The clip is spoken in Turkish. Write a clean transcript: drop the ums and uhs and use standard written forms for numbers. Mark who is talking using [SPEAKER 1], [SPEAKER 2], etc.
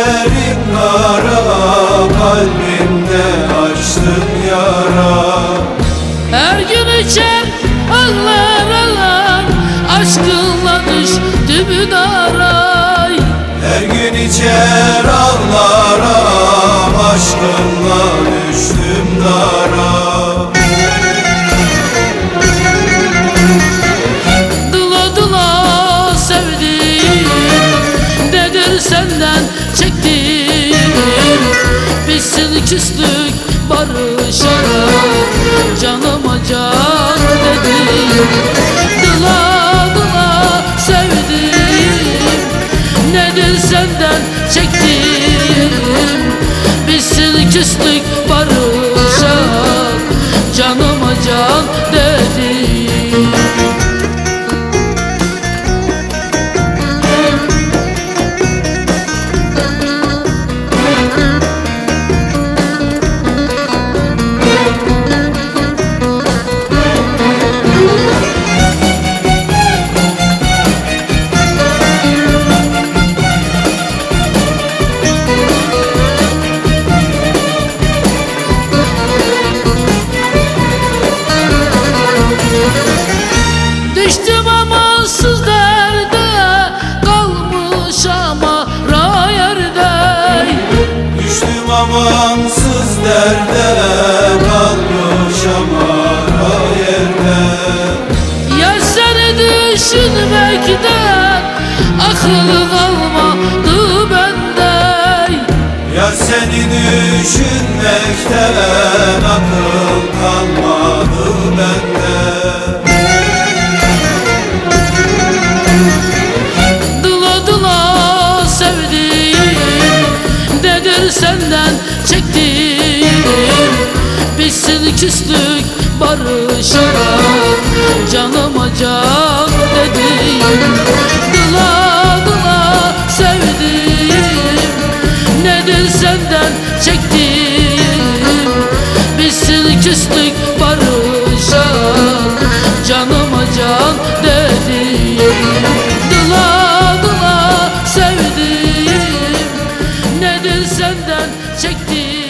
[SPEAKER 1] gözlerin kara, kalbimde açtın yara.
[SPEAKER 2] Her gün içer ağlar ağlar, aşkınla düştüm dara.
[SPEAKER 1] Her gün içer ağlarım, aşkınla düştüm dara.
[SPEAKER 2] Dıla dıla sevdim, nedir senden çektim. Bitsin küslük barışarak, canıma can dedim. Dıla dıla sevdim, nedir senden çektim. Bitsin küslük barışarak, canıma can dedim. Düştüm amansız derde, kalmış ama yerde.
[SPEAKER 1] Düştüm amansız derde, kalmış ama yerde.
[SPEAKER 2] Ya seni düşünmekten akıl kalmadı bende.
[SPEAKER 1] Ya seni düşünmekten akıl kalmadı bende.
[SPEAKER 2] Dıla dıla sevdim, nedir senden çektim. Bitsin küslük barışarak, canıma can dedim. Dıla dıla sevdim, nedir senden çektim. Bitsin küslük barışarak, canıma can dedim. Dıla dıla sevdim, nedir senden çektim.